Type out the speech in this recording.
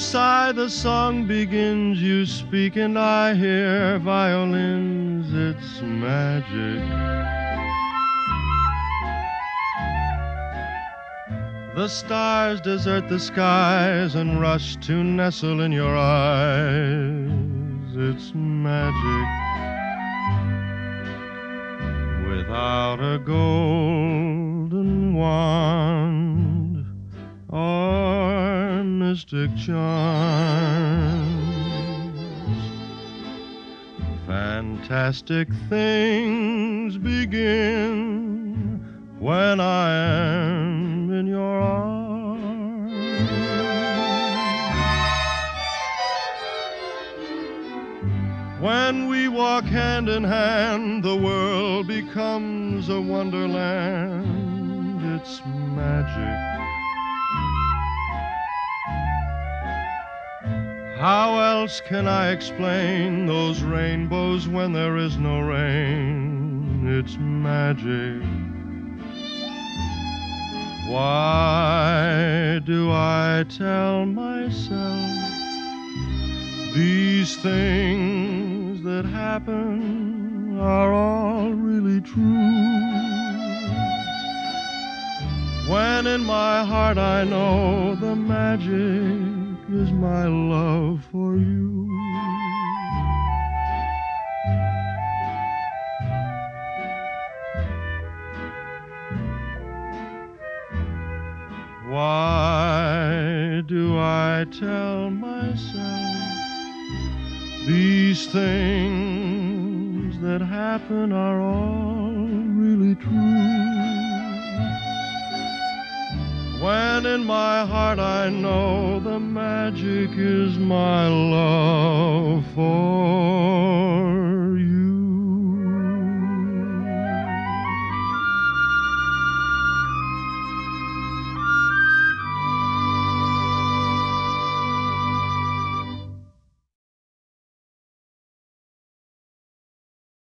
sigh, the song begins, you speak and I hear violins, it's magic. The stars desert the skies and rush to nestle in your eyes, it's magic. Without a golden wand or mystic charms, fantastic things begin when I am in your arms. When we walk hand in hand, the world becomes a wonderland. It's magic. How else can I explain those rainbows when there is no rain? It's magic. Why do I tell myself these things that happen are all really true? When in my heart I know the magic is my love for you. Why do I tell myself these things that happen are all really true? When in my heart I know the magic is my love for